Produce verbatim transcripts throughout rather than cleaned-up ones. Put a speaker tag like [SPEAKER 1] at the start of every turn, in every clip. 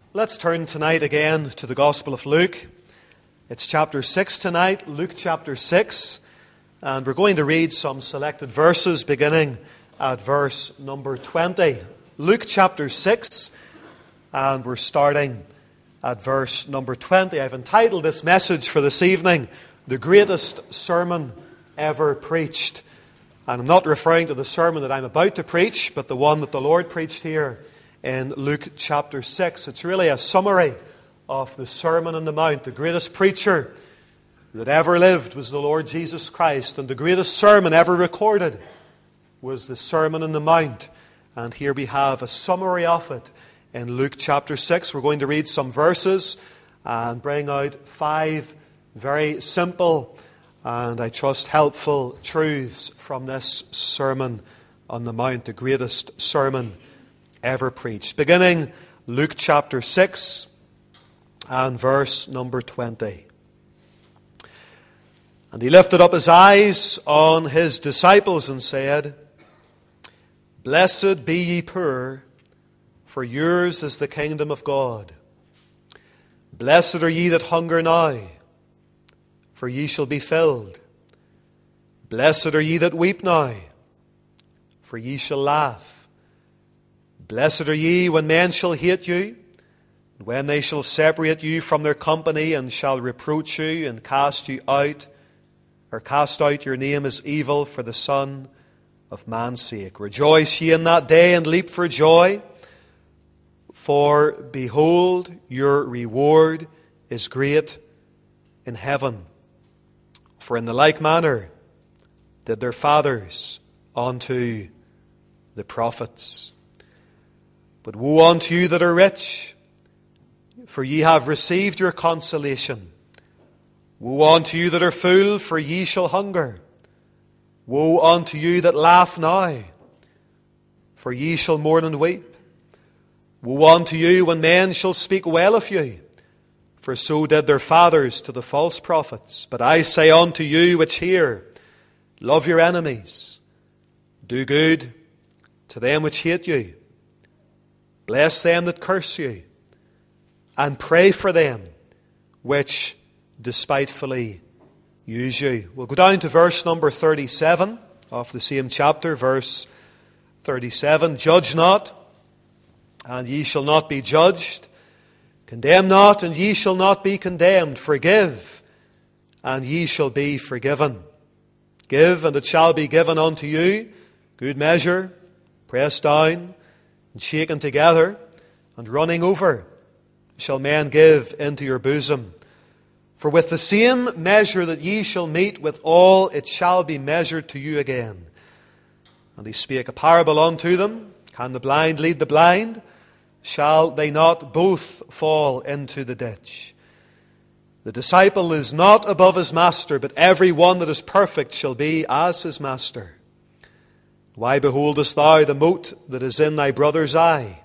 [SPEAKER 1] Let's turn tonight again to the Gospel of Luke. It's chapter six tonight, Luke chapter six, and we're going to read some selected verses beginning at verse number twenty. Luke chapter six, and we're starting at verse number twenty. I've entitled this message for this evening, The Greatest Sermon Ever Preached. And I'm not referring to the sermon that I'm about to preach, but the one that the Lord preached here in Luke chapter six. It's really a summary of the Sermon on the Mount. The greatest preacher that ever lived was the Lord Jesus Christ, and the greatest sermon ever recorded was the Sermon on the Mount. And here we have a summary of it in Luke chapter six. We're going to read some verses and bring out five very simple and I trust helpful truths from this Sermon on the Mount, the greatest sermon ever preached. Beginning Luke chapter six and verse number twenty. And he lifted up his eyes on his disciples and said, Blessed be ye poor, for yours is the kingdom of God. Blessed are ye that hunger now, for ye shall be filled. Blessed are ye that weep now, for ye shall laugh. Blessed are ye when men shall hate you, and when they shall separate you from their company, and shall reproach you, and cast you out, or cast out your name as evil for the Son of Man's sake. Rejoice ye in that day, and leap for joy, for behold, your reward is great in heaven. For in the like manner did their fathers unto the prophets. But woe unto you that are rich, for ye have received your consolation. Woe unto you that are full, for ye shall hunger. Woe unto you that laugh now, for ye shall mourn and weep. Woe unto you when men shall speak well of you, for so did their fathers to the false prophets. But I say unto you which hear, love your enemies, do good to them which hate you, bless them that curse you, and pray for them which despitefully use you. We'll go down to verse number thirty-seven of the same chapter, verse thirty-seven. Judge not, and ye shall not be judged. Condemn not, and ye shall not be condemned. Forgive, and ye shall be forgiven. Give, and it shall be given unto you. Good measure, pressed down, and shaken together, and running over, shall men give into your bosom. For with the same measure that ye shall meet withal, it shall be measured to you again. And he spake a parable unto them. Can the blind lead the blind? Shall they not both fall into the ditch? The disciple is not above his master, but every one that is perfect shall be as his master. Why beholdest thou the mote that is in thy brother's eye,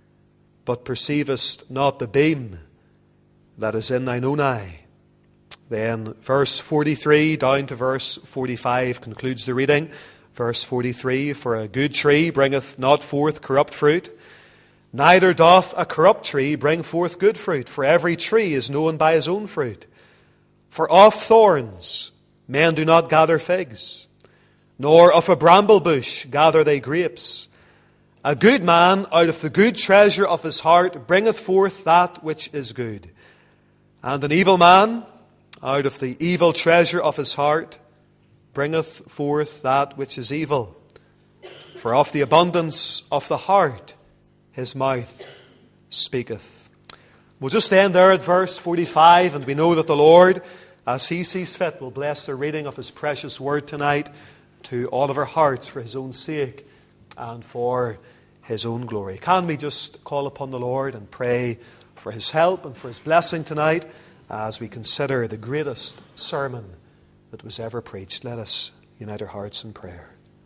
[SPEAKER 1] but perceivest not the beam that is in thine own eye? Then verse forty-three down to verse forty-five concludes the reading. Verse forty-three, For a good tree bringeth not forth corrupt fruit, neither doth a corrupt tree bring forth good fruit. For every tree is known by his own fruit. For of thorns men do not gather figs, nor of a bramble bush gather they grapes. A good man out of the good treasure of his heart bringeth forth that which is good. And an evil man out of the evil treasure of his heart bringeth forth that which is evil. For of the abundance of the heart his mouth speaketh. We'll just end there at verse forty-five, and we know that the Lord, as He sees fit, will bless the reading of His precious word tonight to all of our hearts for His own sake and for His own glory. Can we just call upon the Lord and pray for His help and for His blessing tonight as we consider the greatest sermon that was ever preached? Let us unite our hearts in prayer.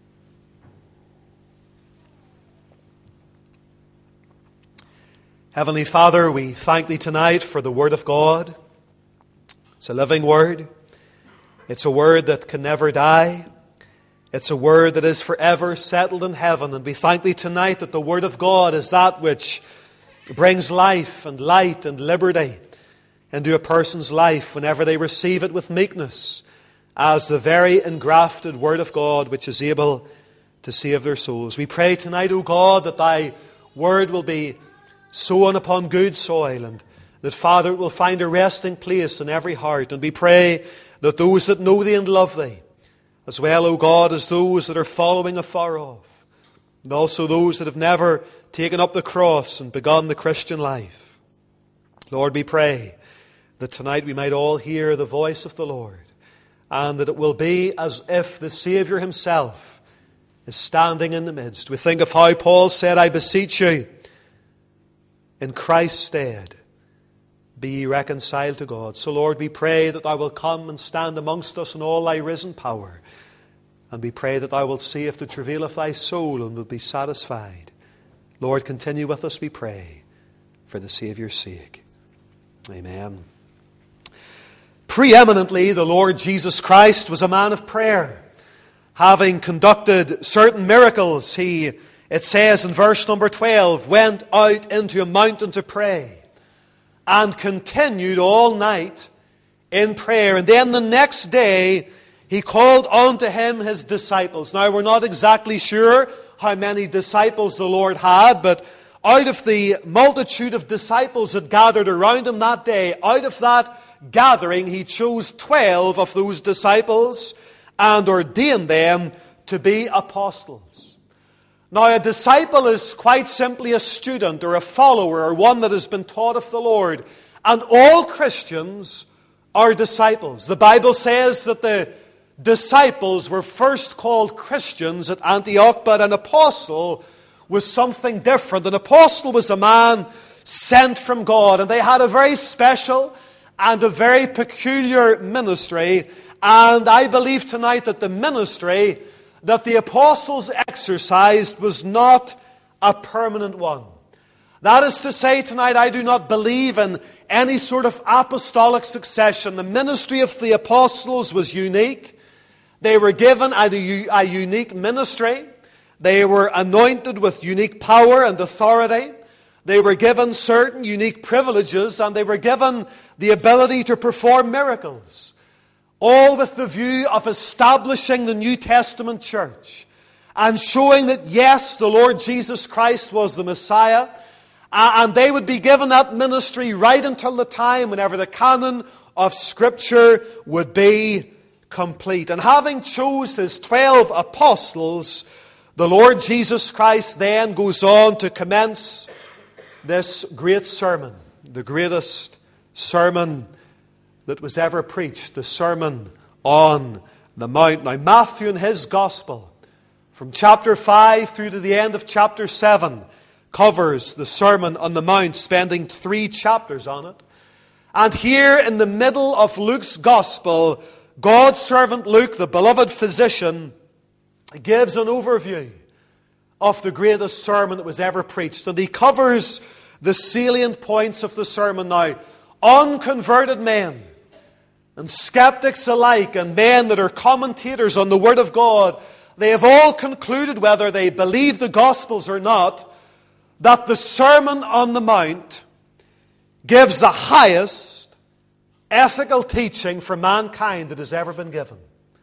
[SPEAKER 1] Heavenly Father, we thank Thee tonight for the Word of God. It's a living Word. It's a Word that can never die. It's a Word that is forever settled in heaven. And we thank Thee tonight that the Word of God is that which brings life and light and liberty into a person's life whenever they receive it with meekness as the very engrafted Word of God which is able to save their souls. We pray tonight, O God, that Thy Word will be sown upon good soil, and that, Father, it will find a resting place in every heart. And we pray that those that know Thee and love Thee, as well, O God, as those that are following afar off, and also those that have never taken up the cross and begun the Christian life, Lord, we pray that tonight we might all hear the voice of the Lord, and that it will be as if the Saviour Himself is standing in the midst. We think of how Paul said, I beseech you, in Christ's stead, be ye reconciled to God. So, Lord, we pray that Thou wilt come and stand amongst us in all Thy risen power. And we pray that Thou wilt save the travail of Thy soul and wilt be satisfied. Lord, continue with us, we pray, for the Saviour's sake. Amen. Preeminently, the Lord Jesus Christ was a man of prayer. Having conducted certain miracles, He, it says in verse number twelve, went out into a mountain to pray and continued all night in prayer. And then the next day, He called unto Him His disciples. Now, we're not exactly sure how many disciples the Lord had, but out of the multitude of disciples that gathered around Him that day, out of that gathering, He chose twelve of those disciples and ordained them to be apostles. Now, a disciple is quite simply a student or a follower or one that has been taught of the Lord. And all Christians are disciples. The Bible says that the disciples were first called Christians at Antioch, but an apostle was something different. An apostle was a man sent from God, and they had a very special and a very peculiar ministry. And I believe tonight that the ministry that the apostles exercised was not a permanent one. That is to say, tonight I do not believe in any sort of apostolic succession. The ministry of the apostles was unique. They were given a, a unique ministry. They were anointed with unique power and authority. They were given certain unique privileges, and they were given the ability to perform miracles. All with the view of establishing the New Testament church and showing that, yes, the Lord Jesus Christ was the Messiah. And they would be given that ministry right until the time whenever the canon of Scripture would be complete. And having chose His twelve apostles, the Lord Jesus Christ then goes on to commence this great sermon, the greatest sermon that was ever preached, the Sermon on the Mount. Now, Matthew in his Gospel, from chapter five through to the end of chapter seven, covers the Sermon on the Mount, spending three chapters on it. And here in the middle of Luke's Gospel, God's servant Luke, the beloved physician, gives an overview of the greatest sermon that was ever preached. And he covers the salient points of the sermon now. Unconverted men and skeptics alike, and men that are commentators on the Word of God, they have all concluded, whether they believe the Gospels or not, that the Sermon on the Mount gives the highest ethical teaching for mankind that has ever been given.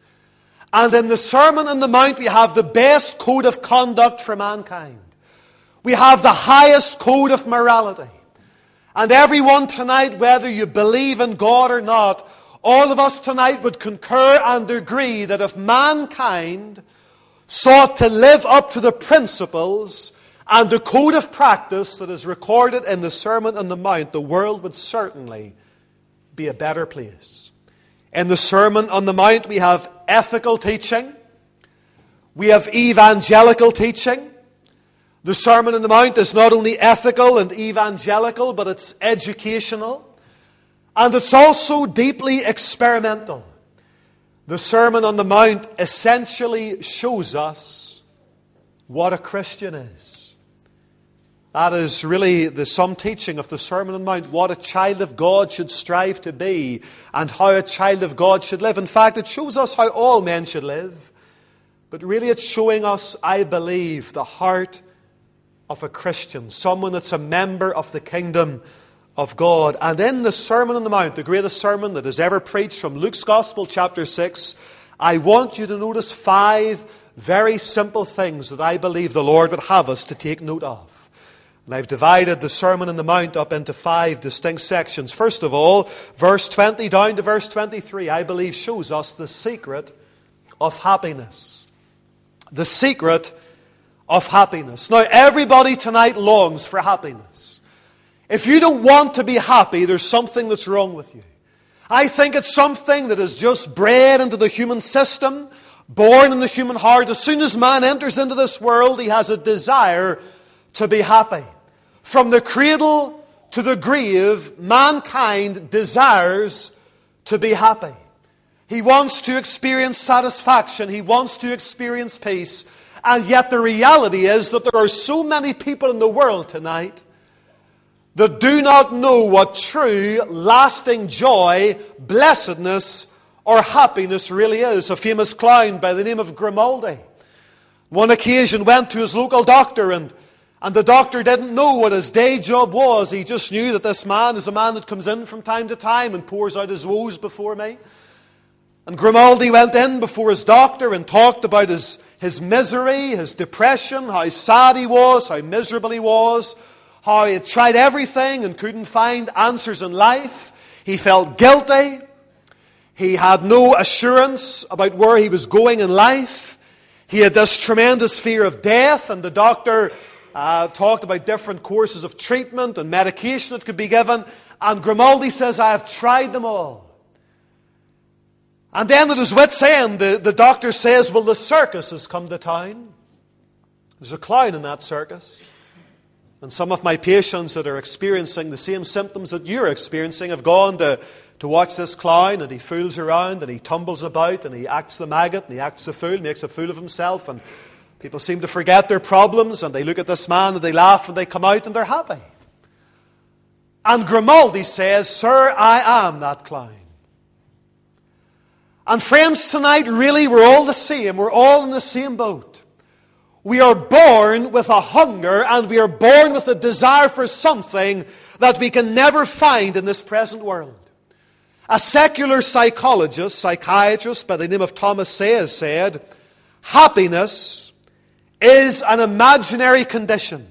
[SPEAKER 1] And in the Sermon on the Mount, we have the best code of conduct for mankind. We have the highest code of morality. And everyone tonight, whether you believe in God or not, all of us tonight would concur and agree that if mankind sought to live up to the principles and the code of practice that is recorded in the Sermon on the Mount, the world would certainly be a better place. In the Sermon on the Mount, we have ethical teaching. We have evangelical teaching. The Sermon on the Mount is not only ethical and evangelical, but it's educational. And it's also deeply experimental. The Sermon on the Mount essentially shows us what a Christian is. That is really the sum teaching of the Sermon on the Mount, what a child of God should strive to be and how a child of God should live. In fact, it shows us how all men should live. But really it's showing us, I believe, the heart of a Christian, someone that's a member of the kingdom of God. And in the Sermon on the Mount, the greatest sermon that is ever preached from Luke's Gospel, chapter six, I want you to notice five very simple things that I believe the Lord would have us to take note of. And I've divided the Sermon on the Mount up into five distinct sections. First of all, verse twenty down to verse twenty-three, I believe shows us the secret of happiness. The secret of happiness. Now, everybody tonight longs for happiness. If you don't want to be happy, there's something that's wrong with you. I think it's something that is just bred into the human system, born in the human heart. As soon as man enters into this world, he has a desire to be happy. From the cradle to the grave, mankind desires to be happy. He wants to experience satisfaction. He wants to experience peace. And yet the reality is that there are so many people in the world tonight that do not know what true, lasting joy, blessedness, or happiness really is. A famous clown by the name of Grimaldi, one occasion went to his local doctor, and, and the doctor didn't know what his day job was. He just knew that this man is a man that comes in from time to time and pours out his woes before me. And Grimaldi went in before his doctor and talked about his, his misery, his depression, how sad he was, how miserable he was, how he had tried everything and couldn't find answers in life. He felt guilty. He had no assurance about where he was going in life. He had this tremendous fear of death, and the doctor uh, talked about different courses of treatment and medication that could be given. And Grimaldi says, I have tried them all. And then at his wit's end, the, the doctor says, well, the circus has come to town. There's a clown in that circus. And some of my patients that are experiencing the same symptoms that you're experiencing have gone to, to watch this clown, and he fools around and he tumbles about and he acts the maggot and he acts the fool, makes a fool of himself, and people seem to forget their problems and they look at this man and they laugh and they come out and they're happy. And Grimaldi says, sir, I am that clown. And friends, tonight, really, we're all the same. We're all in the same boat. We are born with a hunger, and we are born with a desire for something that we can never find in this present world. A secular psychologist, psychiatrist by the name of Thomas Sayers said, happiness is an imaginary condition,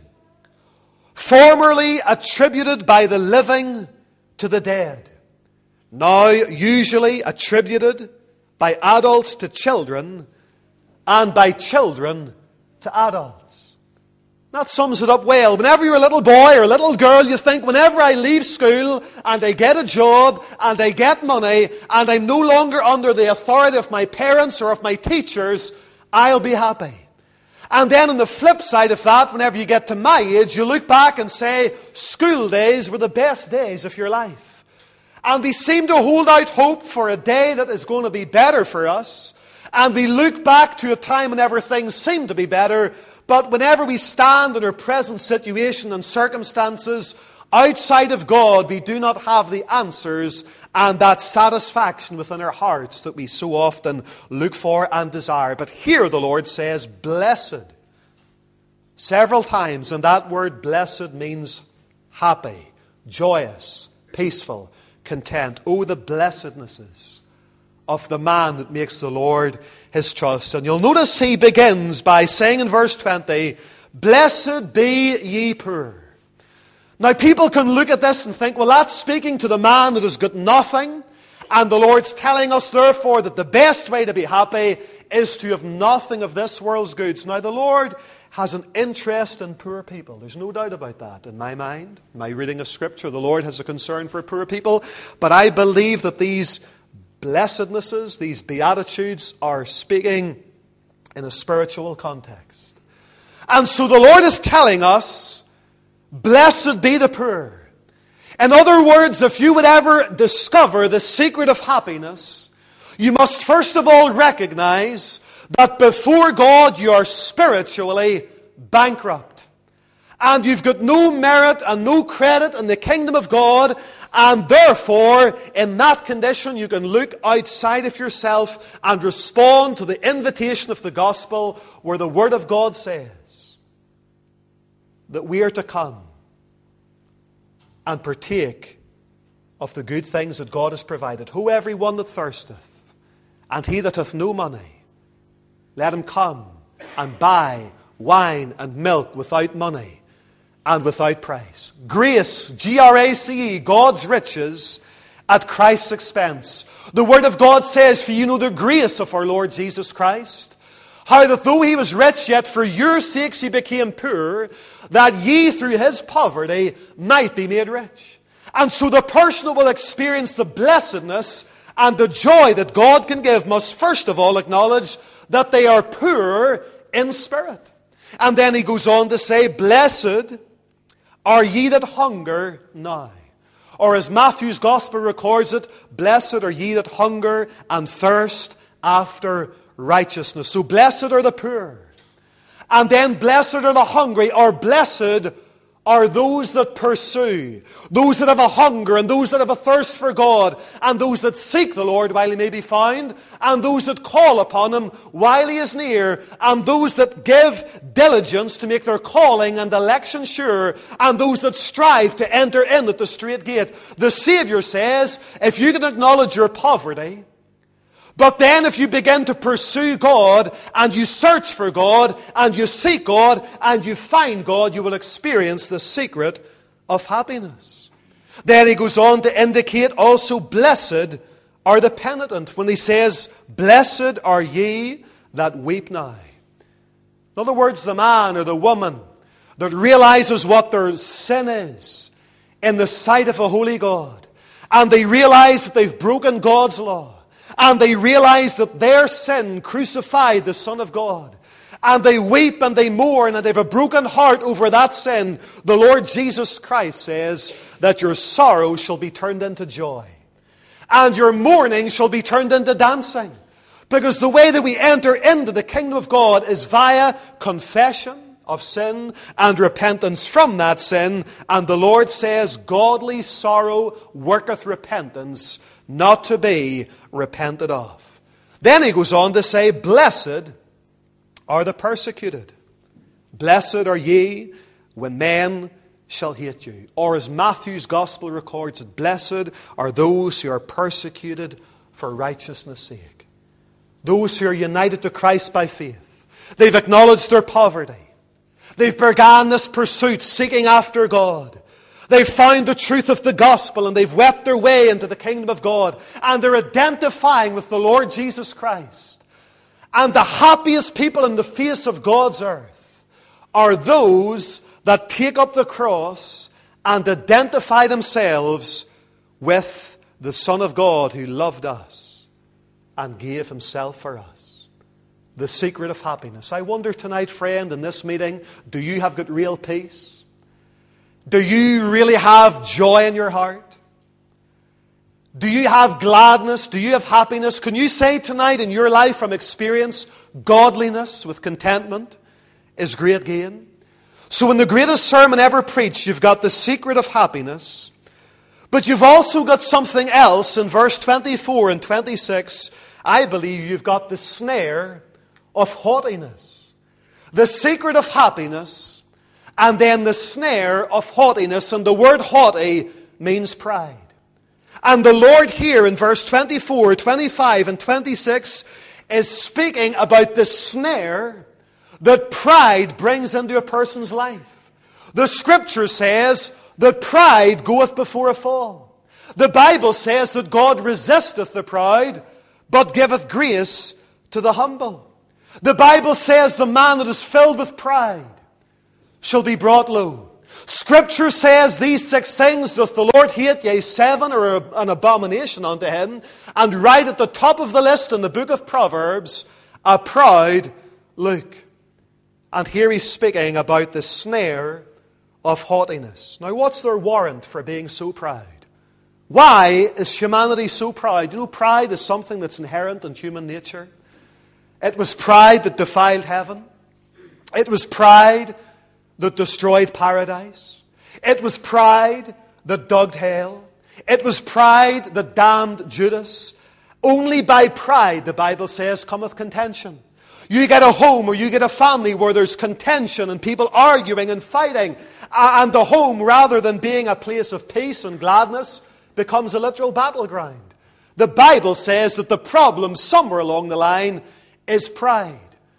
[SPEAKER 1] formerly attributed by the living to the dead, now usually attributed by adults to children, and by children to adults. That sums it up well. Whenever you're a little boy or a little girl, you think, whenever I leave school and I get a job and I get money and I'm no longer under the authority of my parents or of my teachers, I'll be happy. And then on the flip side of that, whenever you get to my age, you look back and say, school days were the best days of your life. And we seem to hold out hope for a day that is going to be better for us. And we look back to a time whenever things seem to be better. But whenever we stand in our present situation and circumstances outside of God, we do not have the answers and that satisfaction within our hearts that we so often look for and desire. But here the Lord says, blessed, several times. And that word blessed means happy, joyous, peaceful, content. Oh, the blessednesses of the man that makes the Lord his trust. And you'll notice he begins by saying in verse twenty, blessed be ye poor. Now people can look at this and think, well, that's speaking to the man that has got nothing. And the Lord's telling us therefore that the best way to be happy is to have nothing of this world's goods. Now the Lord has an interest in poor people. There's no doubt about that in my mind. My reading of Scripture, the Lord has a concern for poor people. But I believe that these blessednesses, these beatitudes, are speaking in a spiritual context. And so the Lord is telling us, blessed be the poor. In other words, if you would ever discover the secret of happiness, you must first of all recognize that before God you are spiritually bankrupt. And you've got no merit and no credit in the kingdom of God. And therefore, in that condition, you can look outside of yourself and respond to the invitation of the gospel where the Word of God says, that we are to come and partake of the good things that God has provided. Ho, every one that thirsteth, and he that hath no money, let him come and buy wine and milk without money and without price. Grace, G R A C E, God's riches at Christ's expense. The Word of God says, for you know the grace of our Lord Jesus Christ, how that though he was rich, yet for your sakes he became poor, that ye through his poverty might be made rich. And so the person who will experience the blessedness and the joy that God can give must first of all acknowledge that they are poor in spirit. And then he goes on to say, blessed are ye that hunger now. Or as Matthew's Gospel records it, blessed are ye that hunger and thirst after righteousness. So blessed are the poor. And then blessed are the hungry, or blessed are those that pursue, those that have a hunger and those that have a thirst for God, and those that seek the Lord while he may be found, and those that call upon him while he is near, and those that give diligence to make their calling and election sure, and those that strive to enter in at the strait gate. The Savior says, if you can acknowledge your poverty, but then if you begin to pursue God, and you search for God, and you seek God, and you find God, you will experience the secret of happiness. Then he goes on to indicate also, blessed are the penitent, when he says, blessed are ye that weep now. In other words, the man or the woman that realizes what their sin is in the sight of a holy God, and they realize that they've broken God's law, and they realize that their sin crucified the Son of God, and they weep and they mourn and they have a broken heart over that sin, the Lord Jesus Christ says that your sorrow shall be turned into joy, and your mourning shall be turned into dancing. Because the way that we enter into the kingdom of God is via confession of sin and repentance from that sin. And the Lord says, godly sorrow worketh repentance, not to be repented of. Then he goes on to say, blessed are the persecuted. Blessed are ye when men shall hate you. Or as Matthew's Gospel records it, blessed are those who are persecuted for righteousness' sake. Those who are united to Christ by faith. They've acknowledged their poverty. They've begun this pursuit, seeking after God. They've found the truth of the gospel, and they've wept their way into the kingdom of God. And they're identifying with the Lord Jesus Christ. And the happiest people in the face of God's earth are those that take up the cross and identify themselves with the Son of God who loved us and gave himself for us. The secret of happiness. I wonder tonight, friend, in this meeting, do you have got real peace? Do you really have joy in your heart? Do you have gladness? Do you have happiness? Can you say tonight in your life from experience, godliness with contentment is great gain? So in the greatest sermon ever preached, you've got the secret of happiness, but you've also got something else in verse twenty-four and twenty-six. I believe you've got the snare of haughtiness. The secret of happiness, and then the snare of haughtiness. And the word haughty means pride. And the Lord here in verse twenty-four, twenty-five, and twenty-six is speaking about the snare that pride brings into a person's life. The Scripture says that pride goeth before a fall. The Bible says that God resisteth the proud, but giveth grace to the humble. The Bible says the man that is filled with pride shall be brought low. Scripture says these six things doth the Lord hate, yea, seven are an abomination unto him. And right at the top of the list in the book of Proverbs, a proud look. And here he's speaking about the snare of haughtiness. Now, what's their warrant for being so proud? Why is humanity so proud? You know, pride is something that's inherent in human nature. It was pride that defiled heaven. It was pride that destroyed paradise. It was pride that dug hell. It was pride that damned Judas. Only by pride, the Bible says, cometh contention. You get a home or you get a family where there's contention and people arguing and fighting. And the home, rather than being a place of peace and gladness, becomes a literal battleground. The Bible says that the problem somewhere along the line is pride.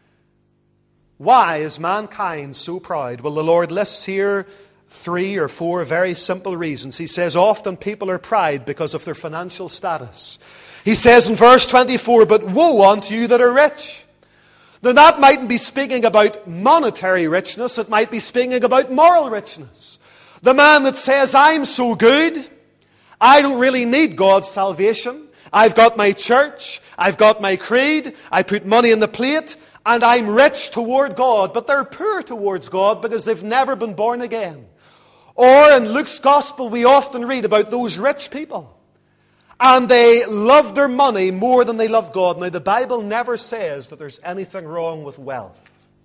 [SPEAKER 1] Why is mankind so proud? Well, the Lord lists here three or four very simple reasons. He says often people are proud because of their financial status. He says in verse twenty-four, "But woe unto you that are rich." Now that mightn't be speaking about monetary richness. It might be speaking about moral richness. The man that says, "I'm so good, I don't really need God's salvation. I've got my church, I've got my creed, I put money in the plate, and I'm rich toward God." But they're poor towards God because they've never been born again. Or in Luke's Gospel, we often read about those rich people. And they love their money more than they love God. Now, the Bible never says that there's anything wrong with wealth.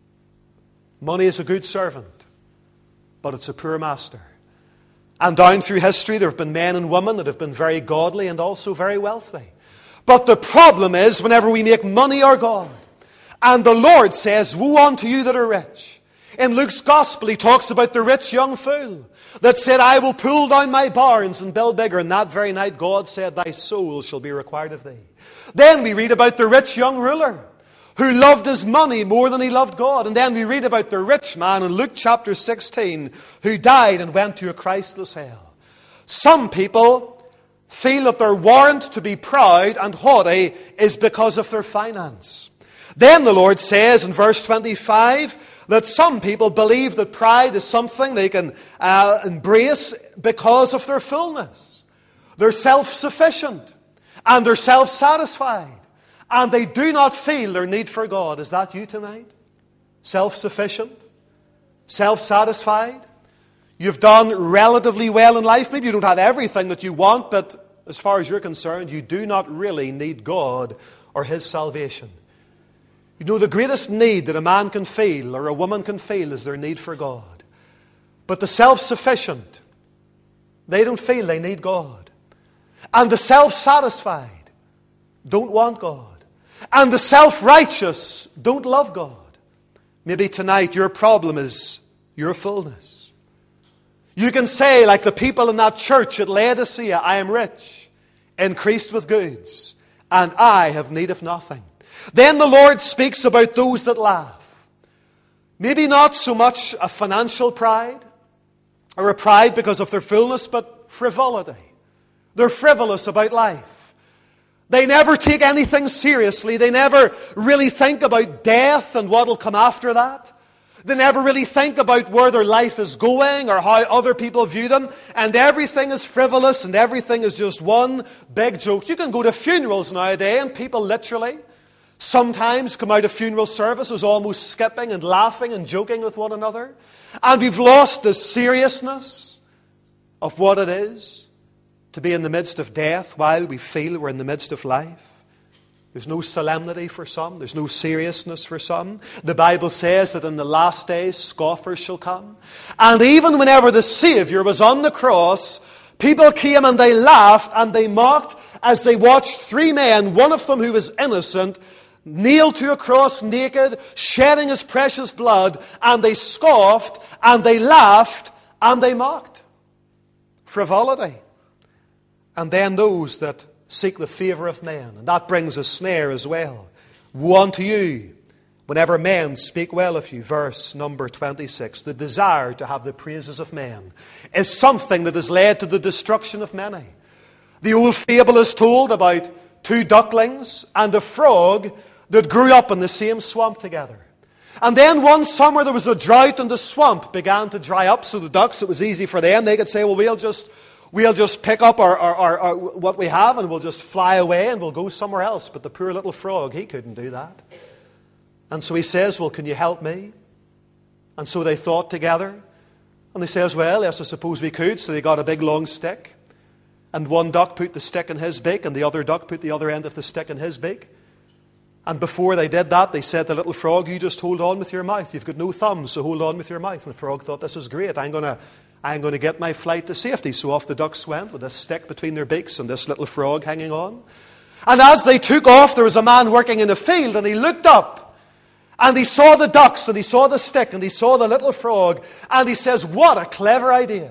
[SPEAKER 1] Money is a good servant, but it's a poor master. And down through history, there have been men and women that have been very godly and also very wealthy. But the problem is, whenever we make money our God, and the Lord says, "Woe unto you that are rich." In Luke's Gospel, he talks about the rich young fool that said, "I will pull down my barns and build bigger." And that very night God said, "Thy soul shall be required of thee." Then we read about the rich young ruler who loved his money more than he loved God. And then we read about the rich man in Luke chapter sixteen who died and went to a Christless hell. Some people feel that their warrant to be proud and haughty is because of their finance. Then the Lord says in verse twenty-five, that some people believe that pride is something they can uh, embrace because of their fullness. They're self-sufficient and they're self-satisfied and they do not feel their need for God. Is that you tonight? Self-sufficient? Self-satisfied? You've done relatively well in life. Maybe you don't have everything that you want, but as far as you're concerned, you do not really need God or His salvation. You know, the greatest need that a man can feel or a woman can feel is their need for God. But the self-sufficient, they don't feel they need God. And the self-satisfied don't want God. And the self-righteous don't love God. Maybe tonight your problem is your fullness. You can say, like the people in that church at Laodicea, "I am rich, increased with goods, and I have need of nothing." Then the Lord speaks about those that laugh. Maybe not so much a financial pride or a pride because of their fullness, but frivolity. They're frivolous about life. They never take anything seriously. They never really think about death and what will come after that. They never really think about where their life is going or how other people view them. And everything is frivolous and everything is just one big joke. You can go to funerals nowadays and people literally sometimes come out of funeral services almost skipping and laughing and joking with one another. And we've lost the seriousness of what it is to be in the midst of death while we feel we're in the midst of life. There's no solemnity for some. There's no seriousness for some. The Bible says that in the last days scoffers shall come. And even whenever the Savior was on the cross, people came and they laughed and they mocked as they watched three men, one of them who was innocent, nailed to a cross naked, shedding His precious blood, and they scoffed, and they laughed, and they mocked. Frivolity. And then those that seek the favour of men. And that brings a snare as well. Woe unto you, whenever men speak well of you. Verse number twenty-six. The desire to have the praises of men is something that has led to the destruction of many. The old fable is told about two ducklings and a frog that grew up in the same swamp together. And then one summer there was a drought and the swamp began to dry up. So the ducks, it was easy for them. They could say, well, we'll just we'll just pick up our, our, our, our what we have and we'll just fly away and we'll go somewhere else. But the poor little frog, he couldn't do that. And so he says, well, can you help me? And so they thought together. And they says, well, yes, I suppose we could. So they got a big long stick. And one duck put the stick in his beak and the other duck put the other end of the stick in his beak. And before they did that, they said to the little frog, you just hold on with your mouth. You've got no thumbs, so hold on with your mouth. And the frog thought, this is great. I'm going to I'm going to get my flight to safety. So off the ducks went with a stick between their beaks and this little frog hanging on. And as they took off, there was a man working in a field and he looked up And he saw the ducks, and he saw the stick, and he saw the little frog, and he says, what a clever idea.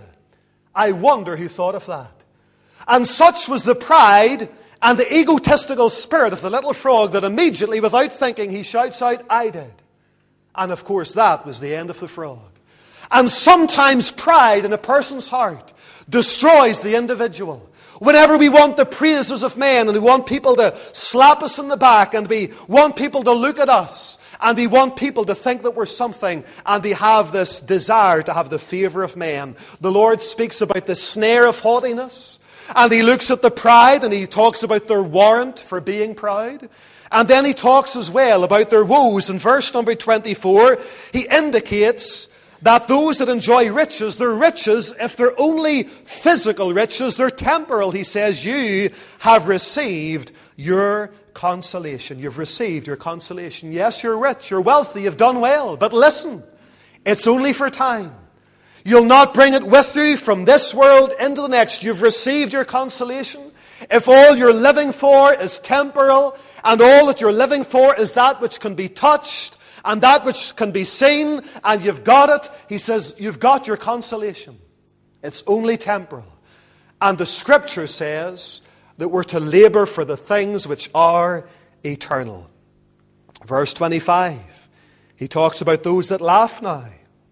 [SPEAKER 1] I wonder who thought of that. And such was the pride and the egotistical spirit of the little frog that immediately, without thinking, he shouts out, I did. And of course, that was the end of the frog. And sometimes pride in a person's heart destroys the individual. Whenever we want the praises of men, and we want people to slap us in the back, and we want people to look at us, and we want people to think that we're something, and we have this desire to have the favor of men. The Lord speaks about the snare of haughtiness, and he looks at the pride, and he talks about their warrant for being proud. And then he talks as well about their woes. In verse number twenty-four, he indicates that those that enjoy riches, their riches, if they're only physical riches, they're temporal. He says, you have received your consolation. You've received your consolation. Yes, you're rich, you're wealthy, you've done well. But listen, it's only for time. You'll not bring it with you from this world into the next. You've received your consolation. If all you're living for is temporal, and all that you're living for is that which can be touched, and that which can be seen, and you've got it, he says, you've got your consolation. It's only temporal. And the Scripture says that we're to labor for the things which are eternal. Verse twenty-five, he talks about those that laugh now.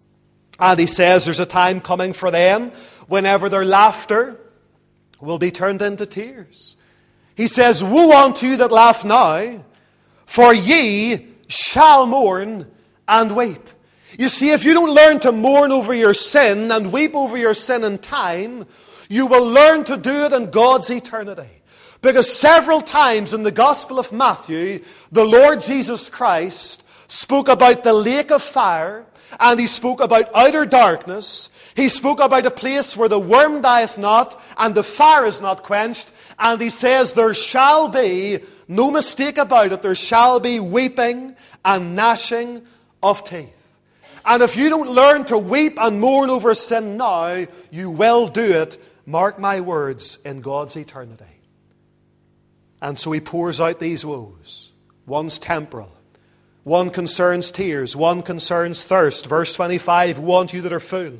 [SPEAKER 1] And he says there's a time coming for them whenever their laughter will be turned into tears. He says, woe unto you that laugh now, for ye shall mourn and weep. You see, if you don't learn to mourn over your sin and weep over your sin in time, you will learn to do it in God's eternity. Because several times in the Gospel of Matthew, the Lord Jesus Christ spoke about the lake of fire, and he spoke about outer darkness. He spoke about a place where the worm dieth not, and the fire is not quenched. And he says, there shall be, no mistake about it, there shall be weeping and gnashing of teeth. And if you don't learn to weep and mourn over sin now, you will do it, mark my words, in God's eternity. And so he pours out these woes. One's temporal. One concerns tears. One concerns thirst. Verse twenty-five, woe unto you that are full.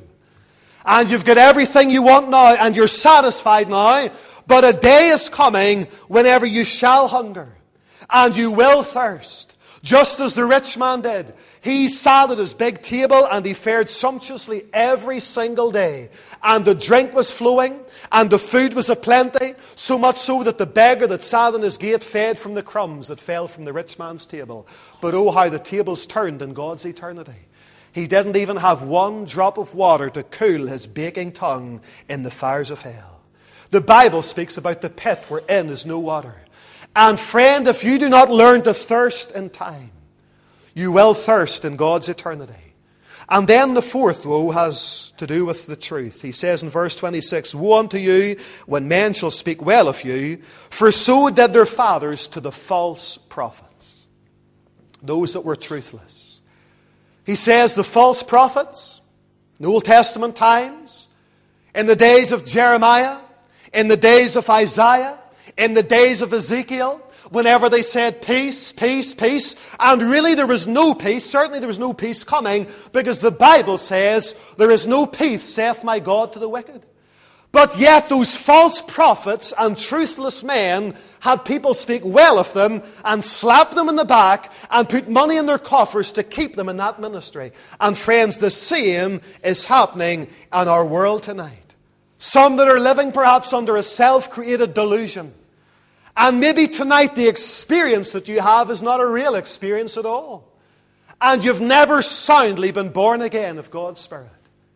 [SPEAKER 1] And you've got everything you want now, and you're satisfied now. But a day is coming whenever you shall hunger, and you will thirst, just as the rich man did. He sat at his big table, and he fared sumptuously every single day. And the drink was flowing, and the food was aplenty, so much so that the beggar that sat on his gate fed from the crumbs that fell from the rich man's table. But oh, how the tables turned in God's eternity. He didn't even have one drop of water to cool his baking tongue in the fires of hell. The Bible speaks about the pit wherein is no water. And friend, if you do not learn to thirst in time, you will thirst in God's eternity. And then the fourth woe has to do with the truth. He says in verse twenty-six, woe unto you when men shall speak well of you, for so did their fathers to the false prophets, those that were truthless. He says the false prophets, in Old Testament times, in the days of Jeremiah, in the days of Isaiah, in the days of Ezekiel, whenever they said peace, peace, peace, and really there was no peace, certainly there was no peace coming, because the Bible says, there is no peace, saith my God, to the wicked. But yet those false prophets and truthless men had people speak well of them and slap them in the back and put money in their coffers to keep them in that ministry. And friends, the same is happening in our world tonight. Some that are living perhaps under a self-created delusion. And maybe tonight the experience that you have is not a real experience at all. And you've never soundly been born again of God's Spirit.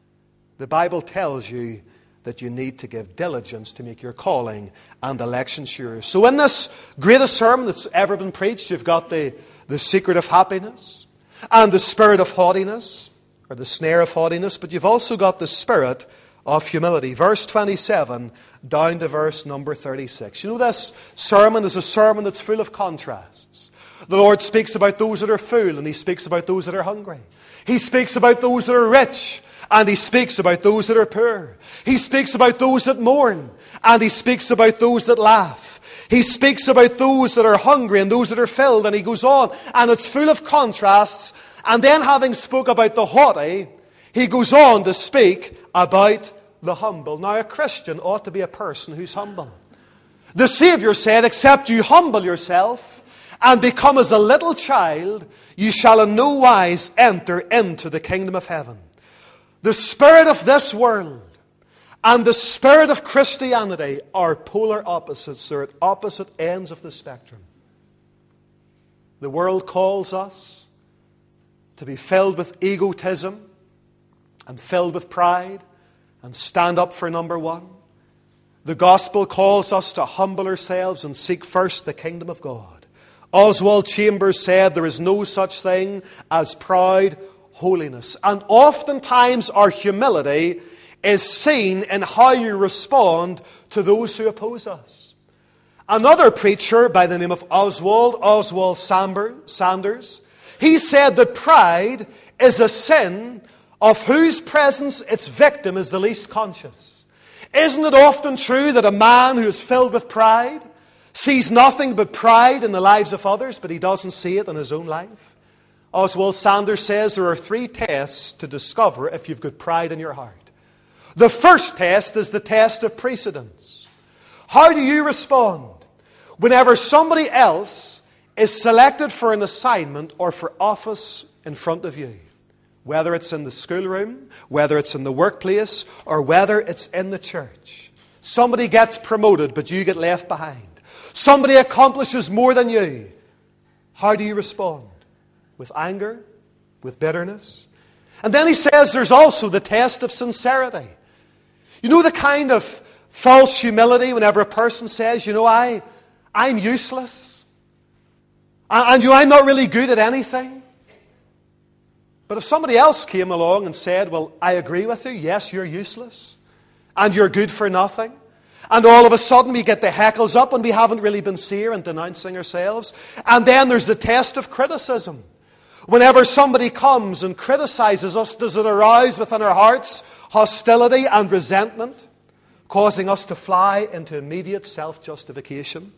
[SPEAKER 1] The Bible tells you that you need to give diligence to make your calling and election sure. So in this greatest sermon that's ever been preached, you've got the, the secret of happiness and the spirit of haughtiness, or the snare of haughtiness, but you've also got the spirit of humility. Verse twenty-seven down to verse number thirty-six. You know, this sermon is a sermon that's full of contrasts. The Lord speaks about those that are full, and He speaks about those that are hungry. He speaks about those that are rich, and He speaks about those that are poor. He speaks about those that mourn, and He speaks about those that laugh. He speaks about those that are hungry and those that are filled, and he goes on, and it's full of contrasts. And then, having spoke about the haughty, he goes on to speak about the humble. Now, a Christian ought to be a person who's humble. The Savior said, except you humble yourself and become as a little child, you shall in no wise enter into the kingdom of heaven. The spirit of this world and the spirit of Christianity are polar opposites. They're at opposite ends of the spectrum. The world calls us to be filled with egotism and filled with pride and stand up for number one. The gospel calls us to humble ourselves and seek first the kingdom of God. Oswald Chambers said there is no such thing as proud holiness. And oftentimes our humility is seen in how you respond to those who oppose us. Another preacher by the name of Oswald, Oswald Sanders, he said that pride is a sin of whose presence its victim is the least conscious. Isn't it often true that a man who is filled with pride sees nothing but pride in the lives of others, but he doesn't see it in his own life? Oswald Sanders says there are three tests to discover if you've got pride in your heart. The first test is the test of precedence. How do you respond whenever somebody else is selected for an assignment or for office in front of you? Whether it's in the schoolroom, whether it's in the workplace, or whether it's in the church. Somebody gets promoted, but you get left behind. Somebody accomplishes more than you. How do you respond? With anger? With bitterness? And then he says there's also the test of sincerity. You know the kind of false humility whenever a person says, you know, I, I'm useless. And, and you know, I'm not really good at anything. But if somebody else came along and said, well, I agree with you. Yes, you're useless. And you're good for nothing. And all of a sudden we get the heckles up and we haven't really been sincere in denouncing ourselves. And then there's the test of criticism. Whenever somebody comes and criticizes us, does it arouse within our hearts hostility and resentment, causing us to fly into immediate self-justification?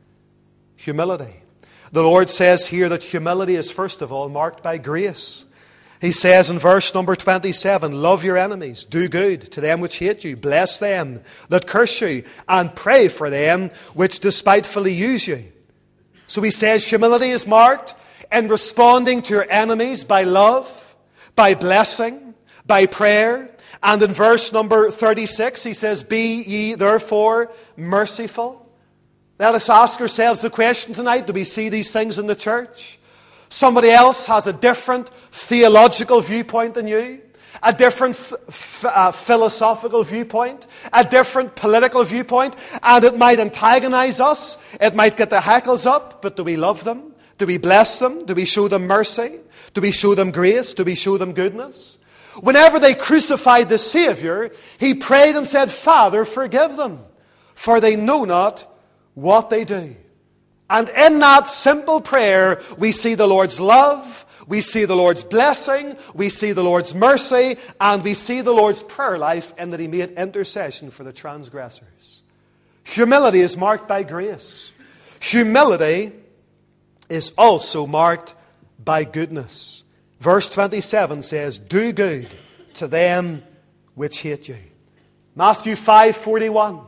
[SPEAKER 1] Humility. The Lord says here that humility is first of all marked by grace. He says in verse number twenty-seven, love your enemies, do good to them which hate you, bless them that curse you, and pray for them which despitefully use you. So he says humility is marked in responding to your enemies by love, by blessing, by prayer. And in verse number thirty-six, he says, be ye therefore merciful. Let us ask ourselves the question tonight, do we see these things in the church? Somebody else has a different theological viewpoint than you, a different f- uh, philosophical viewpoint, a different political viewpoint, and it might antagonize us, it might get the hackles up, but do we love them? Do we bless them? Do we show them mercy? Do we show them grace? Do we show them goodness? Whenever they crucified the Savior, he prayed and said, Father, forgive them, for they know not what they do. And in that simple prayer, we see the Lord's love, we see the Lord's blessing, we see the Lord's mercy, and we see the Lord's prayer life in that he made intercession for the transgressors. Humility is marked by grace. Humility is also marked by goodness. Verse twenty-seven says, do good to them which hate you. Matthew five forty-one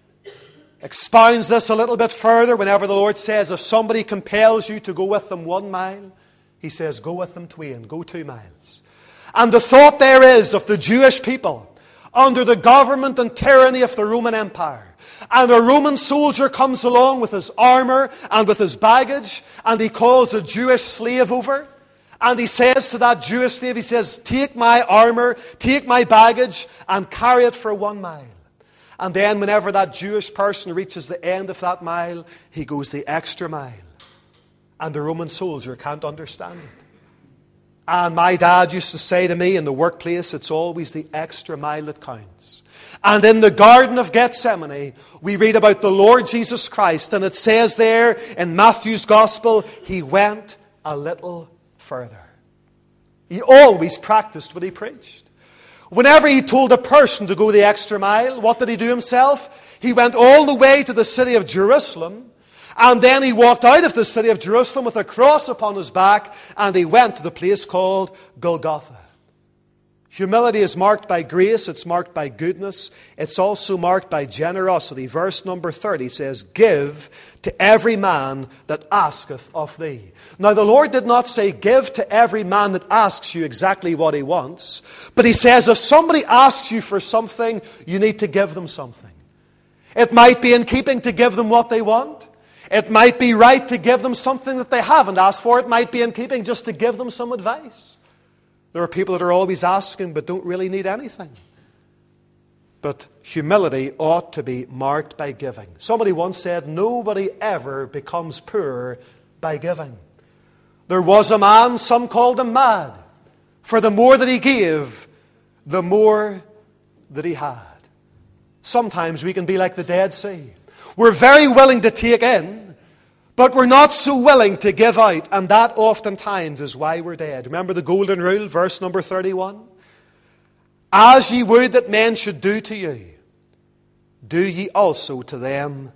[SPEAKER 1] expounds this a little bit further whenever the Lord says, if somebody compels you to go with them one mile, he says, go with them twain, go two miles. And the thought there is of the Jewish people under the government and tyranny of the Roman Empire. And a Roman soldier comes along with his armor and with his baggage, and he calls a Jewish slave over. And he says to that Jewish slave, he says, take my armor, take my baggage, and carry it for one mile. And then whenever that Jewish person reaches the end of that mile, he goes the extra mile. And the Roman soldier can't understand it. And my dad used to say to me in the workplace, it's always the extra mile that counts. And in the Garden of Gethsemane, we read about the Lord Jesus Christ. And it says there in Matthew's Gospel, he went a little further. He always practiced what he preached. Whenever he told a person to go the extra mile, what did he do himself? He went all the way to the city of Jerusalem, and then he walked out of the city of Jerusalem with a cross upon his back, and he went to the place called Golgotha. Humility is marked by grace, it's marked by goodness, it's also marked by generosity. Verse number thirty says, give to every man that asketh of thee. Now the Lord did not say, give to every man that asks you exactly what he wants, but he says, if somebody asks you for something, you need to give them something. It might be in keeping to give them what they want. It might be right to give them something that they haven't asked for. It might be in keeping just to give them some advice. There are people that are always asking but don't really need anything. But humility ought to be marked by giving. Somebody once said, nobody ever becomes poor by giving. There was a man, some called him mad, for the more that he gave, the more that he had. Sometimes we can be like the Dead Sea. We're very willing to take in, but we're not so willing to give out, and that oftentimes is why we're dead. Remember the golden rule, verse number thirty-one? As ye would that men should do to you, do ye also to them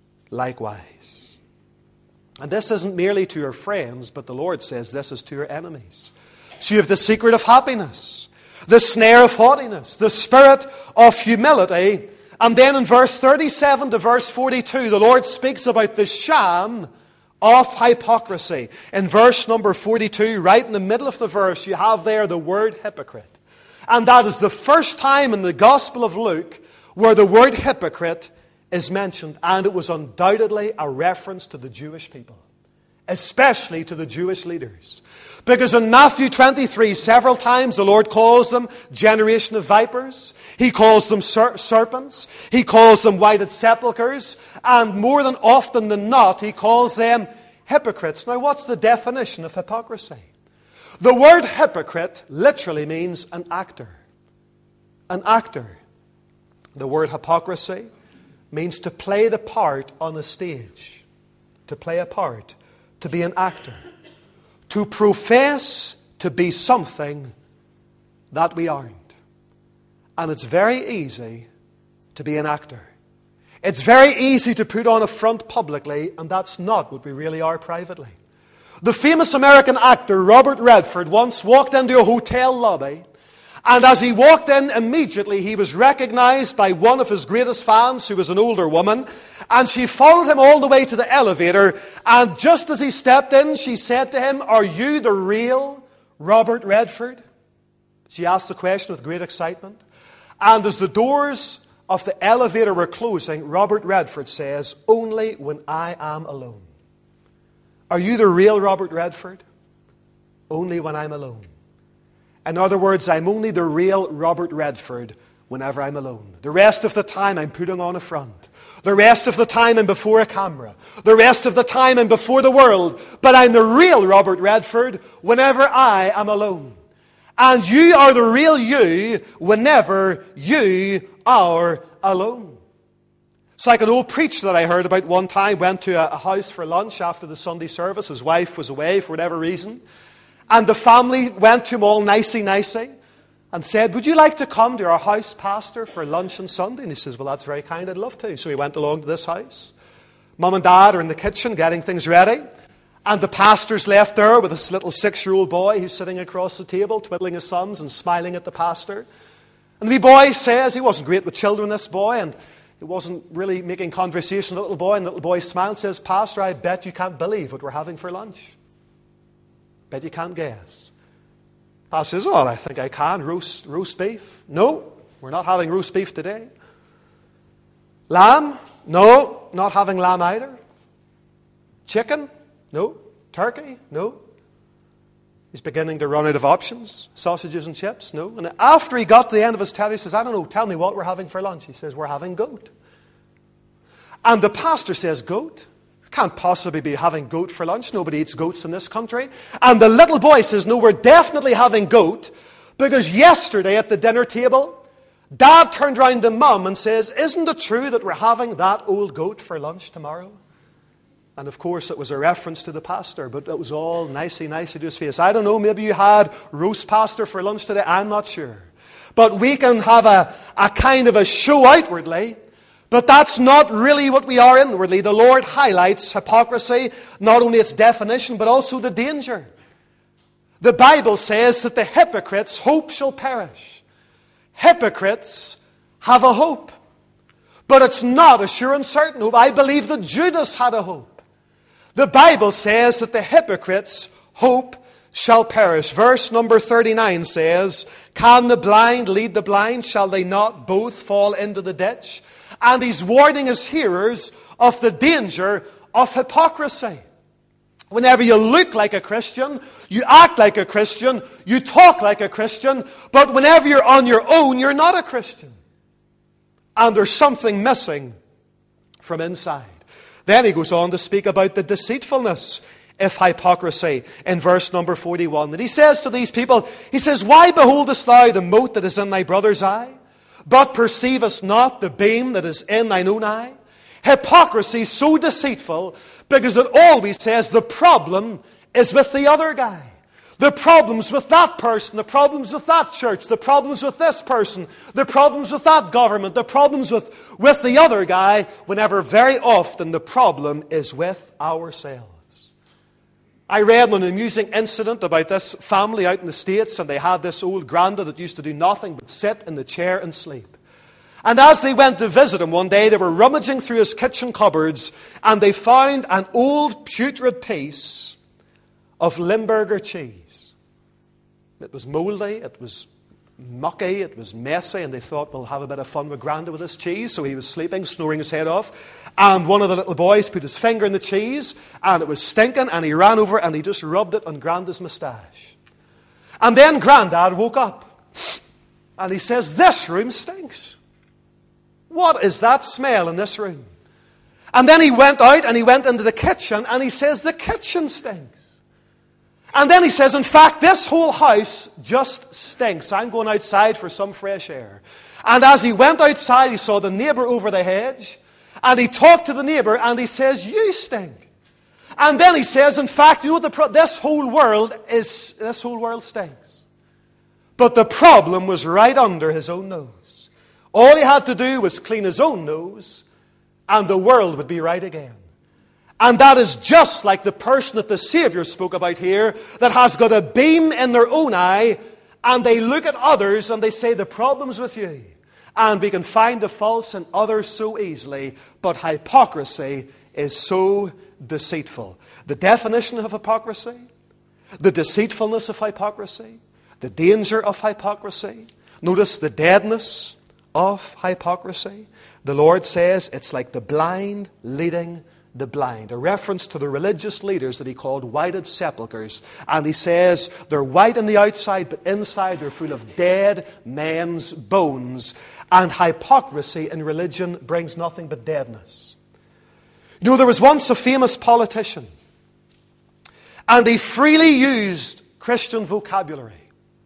[SPEAKER 1] likewise. And this isn't merely to your friends, but the Lord says this is to your enemies. So you have the secret of happiness, the snare of haughtiness, the spirit of humility. And then in verse thirty-seven to verse forty-two, the Lord speaks about the sham of hypocrisy. In verse number forty-two, right in the middle of the verse, you have there the word hypocrite. And that is the first time in the Gospel of Luke where the word hypocrite is mentioned. And it was undoubtedly a reference to the Jewish people, especially to the Jewish leaders. Because in Matthew twenty-three, several times the Lord calls them generation of vipers. He calls them ser- serpents. He calls them whited sepulchres. And more than often than not, he calls them hypocrites. Now, what's the definition of hypocrisy? The word hypocrite literally means an actor. An actor. The word hypocrisy means to play the part on a stage. To play a part. To be an actor. To profess to be something that we aren't. And it's very easy to be an actor. It's very easy to put on a front publicly, and that's not what we really are privately. The famous American actor Robert Redford once walked into a hotel lobby, and as he walked in, immediately he was recognized by one of his greatest fans, who was an older woman, and she followed him all the way to the elevator, and just as he stepped in, she said to him, "Are you the real Robert Redford?" She asked the question with great excitement. And as the doors of the elevator were closing, Robert Redford says, "Only when I am alone." Are you the real Robert Redford? Only when I'm alone. In other words, I'm only the real Robert Redford whenever I'm alone. The rest of the time I'm putting on a front. The rest of the time I'm before a camera. The rest of the time I'm before the world. But I'm the real Robert Redford whenever I am alone. And you are the real you whenever you are alone. It's like an old preacher that I heard about one time went to a house for lunch after the Sunday service. His wife was away for whatever reason. And the family went to him all nicey-nicey and said, "Would you like to come to our house, Pastor, for lunch on Sunday?" And he says, "Well, that's very kind. I'd love to." So he went along to this house. Mum and Dad are in the kitchen getting things ready. And the pastor's left there with this little six-year-old boy who's sitting across the table, twiddling his thumbs and smiling at the pastor. And the wee boy says, he wasn't great with children, this boy, and he wasn't really making conversation with the little boy. And the little boy smiles and says, "Pastor, I bet you can't believe what we're having for lunch. Bet you can't guess." Pastor says, "Oh, I think I can. Roast, roast beef." "No, we're not having roast beef today." "Lamb?" "No, not having lamb either." "Chicken?" "No." "Turkey?" "No." He's beginning to run out of options. "Sausages and chips?" "No." And after he got to the end of his tally, he says, "I don't know, tell me what we're having for lunch." He says, "We're having goat." And the pastor says, "Goat? Can't possibly be having goat for lunch. Nobody eats goats in this country." And the little boy says, "No, we're definitely having goat, because yesterday at the dinner table, Dad turned round to Mum and says, 'Isn't it true that we're having that old goat for lunch tomorrow?'" And of course it was a reference to the pastor, but it was all nicey, nicey to his face. "I don't know, maybe you had roast, Pastor, for lunch today. I'm not sure. But we can have a, a kind of a show outwardly, but that's not really what we are inwardly. The Lord highlights hypocrisy, not only its definition, but also the danger. The Bible says that the hypocrites' hope shall perish. Hypocrites have a hope, but it's not a sure and certain hope. I believe that Judas had a hope. The Bible says that the hypocrites' hope shall perish. Verse number thirty-nine says, can the blind lead the blind? Shall they not both fall into the ditch? And he's warning his hearers of the danger of hypocrisy. Whenever you look like a Christian, you act like a Christian, you talk like a Christian, but whenever you're on your own, you're not a Christian. And there's something missing from inside. Then he goes on to speak about the deceitfulness of hypocrisy in verse number forty-one. And he says to these people, he says, why beholdest thou the mote that is in thy brother's eye, but perceivest not the beam that is in thine own eye? Hypocrisy is so deceitful because it always says the problem is with the other guy. The problems with that person, the problems with that church, the problems with this person, the problems with that government, the problems with, with the other guy, whenever very often the problem is with ourselves. I read an amusing incident about this family out in the States, and they had this old granda that used to do nothing but sit in the chair and sleep. And as they went to visit him one day, they were rummaging through his kitchen cupboards, and they found an old putrid piece of Limburger cheese. It was mouldy, it was mucky, it was messy, and they thought, we'll have a bit of fun with Granda with this cheese. So he was sleeping, snoring his head off, and one of the little boys put his finger in the cheese, and it was stinking, and he ran over and he just rubbed it on Granda's moustache. And then Grandad woke up, and he says, this room stinks. What is that smell in this room? And then he went out and he went into the kitchen, and he says, the kitchen stinks. And then he says, in fact, this whole house just stinks. I'm going outside for some fresh air. And as he went outside, he saw the neighbor over the hedge. And he talked to the neighbor and he says, you stink. And then he says, in fact, you know what the pro- this whole world is, this whole world stinks. But the problem was right under his own nose. All he had to do was clean his own nose, and the world would be right again. And that is just like the person that the Savior spoke about here, that has got a beam in their own eye, and they look at others and they say, the problem's with you. And we can find the faults in others so easily, but hypocrisy is so deceitful. The definition of hypocrisy, the deceitfulness of hypocrisy, the danger of hypocrisy. Notice the deadness of hypocrisy. The Lord says it's like the blind leading the blind. A reference to the religious leaders that he called whited sepulchres. And he says they're white on the outside, but inside they're full of dead men's bones. And hypocrisy in religion brings nothing but deadness. You know, there was once a famous politician, and he freely used Christian vocabulary.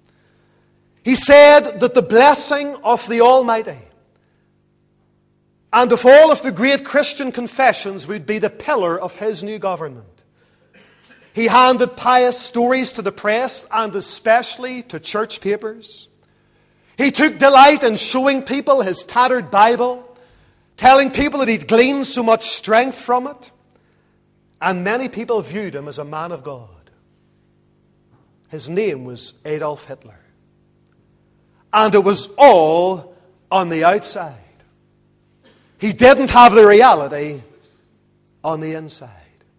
[SPEAKER 1] He said that the blessing of the Almighty and of all of the great Christian confessions would be the pillar of his new government. He handed pious stories to the press, and especially to church papers. He took delight in showing people his tattered Bible, telling people that he'd gleaned so much strength from it. And many people viewed him as a man of God. His name was Adolf Hitler. And it was all on the outside. He didn't have the reality on the inside.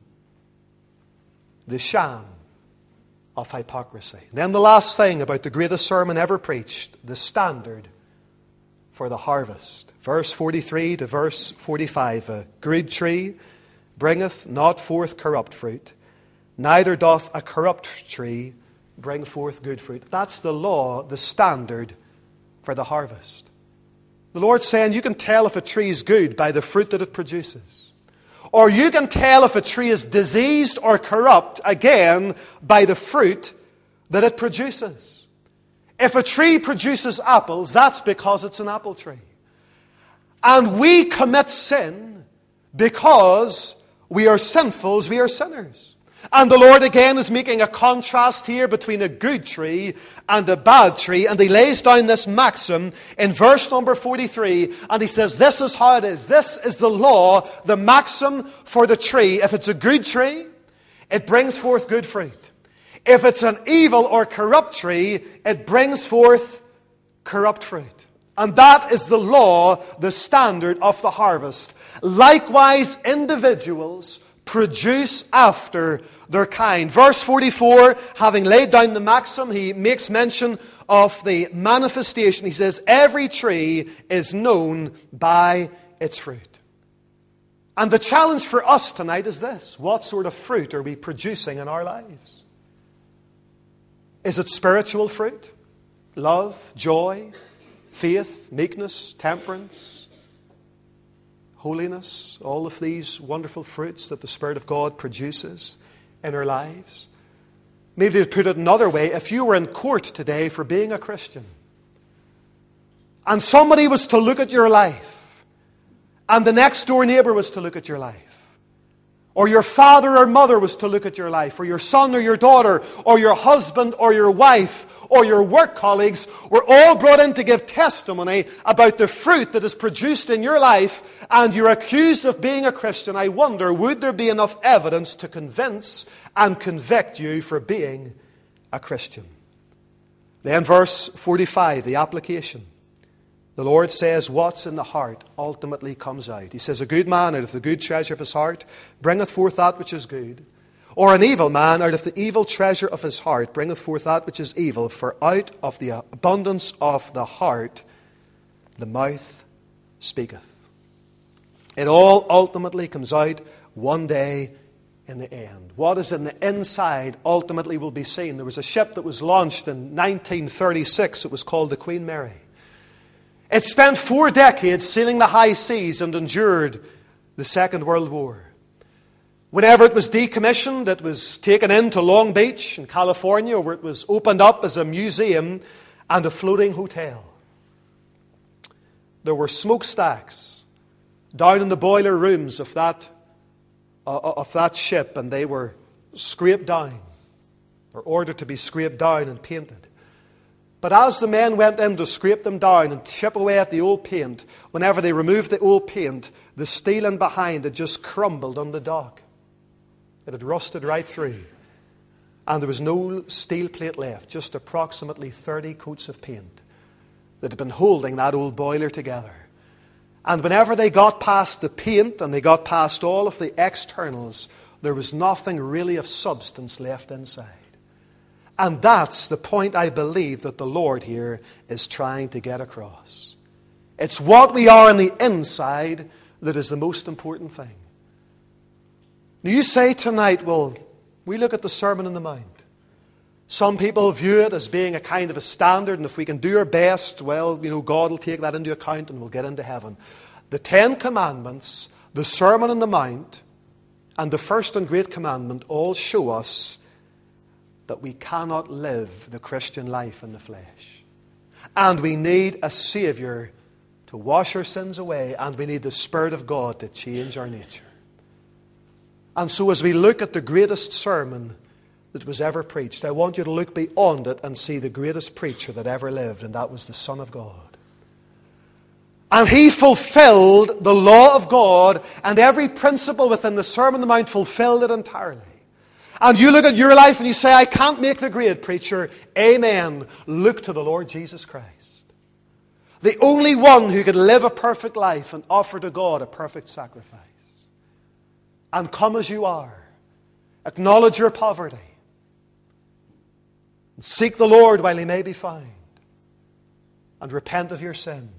[SPEAKER 1] The sham of hypocrisy. Then the last thing about the greatest sermon ever preached, the standard for the harvest. Verse forty-three to verse forty-five. A good tree bringeth not forth corrupt fruit, neither doth a corrupt tree bring forth good fruit. That's the law, the standard for the harvest. The Lord's saying you can tell if a tree is good by the fruit that it produces. Or you can tell if a tree is diseased or corrupt, again, by the fruit that it produces. If a tree produces apples, that's because it's an apple tree. And we commit sin because we are sinfuls, we are sinners. And the Lord again is making a contrast here between a good tree and a bad tree. And he lays down this maxim in verse number forty-three. And he says, this is how it is. This is the law, the maxim for the tree. If it's a good tree, it brings forth good fruit. If it's an evil or corrupt tree, it brings forth corrupt fruit. And that is the law, the standard of the harvest. Likewise, individuals produce after their kind. Verse forty-four, having laid down the maxim, he makes mention of the manifestation. He says, every tree is known by its fruit. And the challenge for us tonight is this. What sort of fruit are we producing in our lives? Is it spiritual fruit? Love, joy, faith, meekness, temperance, holiness, all of these wonderful fruits that the Spirit of God produces in our lives. Maybe to put it another way, if you were in court today for being a Christian, and somebody was to look at your life, and the next door neighbor was to look at your life, or your father or mother was to look at your life, or your son or your daughter, or your husband or your wife, or your work colleagues were all brought in to give testimony about the fruit that is produced in your life, and you're accused of being a Christian, I wonder, would there be enough evidence to convince and convict you for being a Christian? Then verse forty-five, the application. The Lord says what's in the heart ultimately comes out. He says, a good man out of the good treasure of his heart bringeth forth that which is good. Or an evil man out of the evil treasure of his heart bringeth forth that which is evil. For out of the abundance of the heart the mouth speaketh. It all ultimately comes out one day in the end. What is in the inside ultimately will be seen. There was a ship that was launched in nineteen thirty-six. It was called the Queen Mary. It spent four decades sailing the high seas and endured the Second World War. Whenever it was decommissioned, it was taken into Long Beach in California, where it was opened up as a museum and a floating hotel. There were smokestacks down in the boiler rooms of that, uh, of that ship, and they were scraped down, or ordered to be scraped down and painted. But as the men went in to scrape them down and chip away at the old paint, whenever they removed the old paint, the steel in behind had just crumbled on the dock. It had rusted right through. And there was no steel plate left, just approximately thirty coats of paint that had been holding that old boiler together. And whenever they got past the paint and they got past all of the externals, there was nothing really of substance left inside. And that's the point, I believe, that the Lord here is trying to get across. It's what we are on the inside that is the most important thing. Now you say tonight, well, we look at the Sermon on the Mount. Some people view it as being a kind of a standard, and if we can do our best, well, you know, God will take that into account and we'll get into heaven. The Ten Commandments, the Sermon on the Mount, and the first and great commandment all show us that we cannot live the Christian life in the flesh. And we need a Savior to wash our sins away, and we need the Spirit of God to change our nature. And so as we look at the greatest sermon that was ever preached, I want you to look beyond it and see the greatest preacher that ever lived, and that was the Son of God. And He fulfilled the law of God, and every principle within the Sermon on the Mount fulfilled it entirely. And you look at your life and you say, I can't make the grade, preacher. Amen. Look to the Lord Jesus Christ, the only one who could live a perfect life and offer to God a perfect sacrifice. And come as you are. Acknowledge your poverty. And seek the Lord while He may be found. And repent of your sin.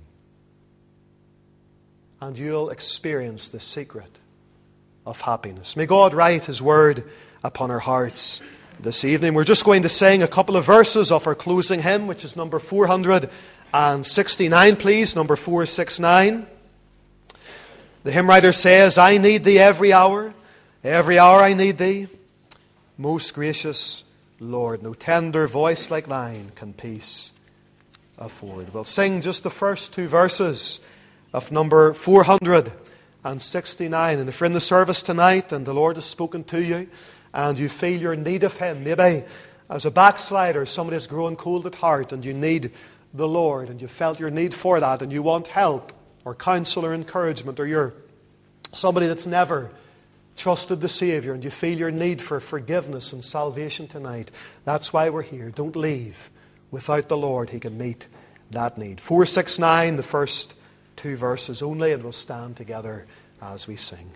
[SPEAKER 1] And you'll experience the secret of happiness. May God write His word upon our hearts this evening. We're just going to sing a couple of verses of our closing hymn, which is number four hundred sixty-nine, please. Number four sixty-nine. The hymn writer says, I need Thee every hour, every hour I need Thee. Most gracious Lord, no tender voice like Thine can peace afford. We'll sing just the first two verses of number four hundred sixty-nine. And if you're in the service tonight and the Lord has spoken to you, and you feel your need of Him. Maybe as a backslider, somebody is growing cold at heart and you need the Lord and you felt your need for that and you want help or counsel or encouragement, or you're somebody that's never trusted the Savior and you feel your need for forgiveness and salvation tonight. That's why we're here. Don't leave without the Lord. He can meet that need. four sixty-nine, the first two verses only, and we'll stand together as we sing.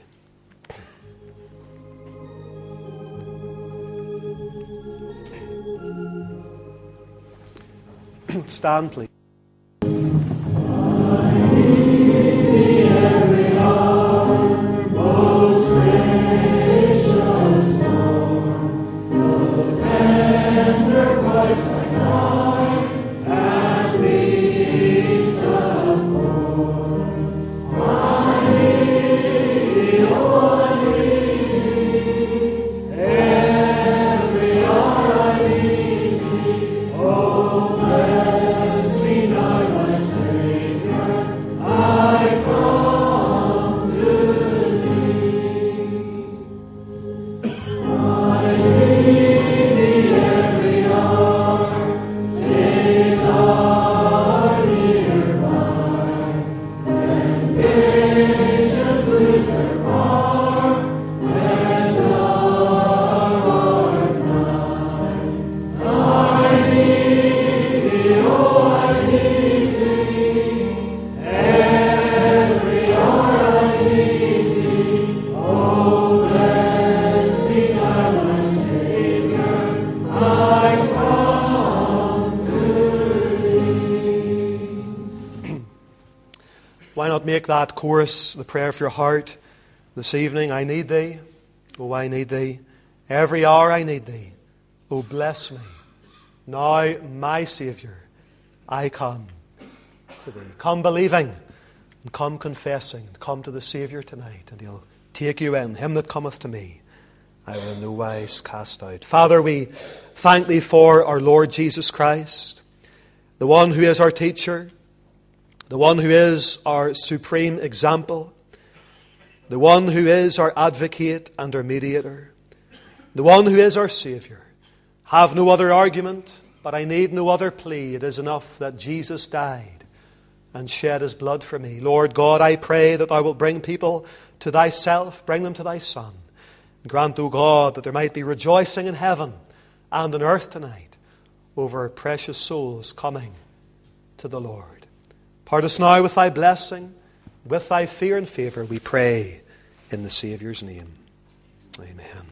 [SPEAKER 1] Stand, please. Why not make that chorus the prayer of your heart this evening? I need Thee. Oh, I need Thee. Every hour I need Thee. Oh, bless me. Now, my Saviour, I come to Thee. Come believing and come confessing. Come to the Saviour tonight and He'll take you in. Him that cometh to me, I will in no wise cast out. Father, we thank Thee for our Lord Jesus Christ, the one who is our teacher, the one who is our supreme example, the one who is our advocate and our mediator, the one who is our Saviour. Have no other argument, but I need no other plea. It is enough that Jesus died and shed His blood for me. Lord God, I pray that Thou wilt bring people to Thyself, bring them to Thy Son. Grant, O God, that there might be rejoicing in heaven and on earth tonight over precious souls coming to the Lord. Part us now with Thy blessing, with Thy fear and favour, we pray in the Saviour's name. Amen.